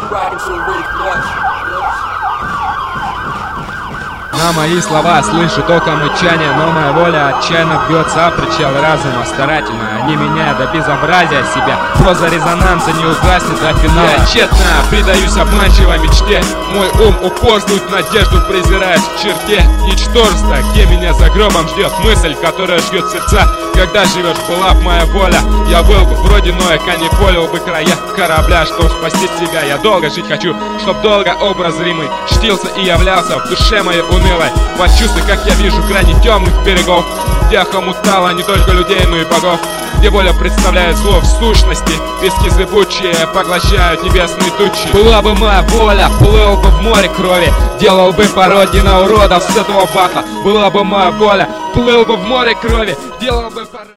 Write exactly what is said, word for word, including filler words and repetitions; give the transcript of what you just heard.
На мои слова слышу только мычание, но моя воля отчаянно бьется о причал разума. Старательно, не меняя до безобразия себя, проза резонанса не угаснет до финала. Я тщетно предаюсь обманчивой мечте, мой ум упорствует, надежду презирает в черте ничтожества, где меня за гробом ждет мысль, которая ждет сердца. Когда живешь, была б моя воля, я был бы вроде Ноя, канифолил бы края корабля, чтоб спасти себя. Я долго жить хочу, чтоб долго образ зримый чтился и являлся в душе моей унылой. Почувствуй, как я вижу крайне темных берегов, где охомутало не только людей, но и богов, где воля представляет зло в сущности, пески зыбучие поглощают небесные тучи. Была бы моя воля, плыл бы в море крови, делал бы пародии на уродов с этого батла. Была бы моя воля, плыл бы в море крови, делал бы пародии.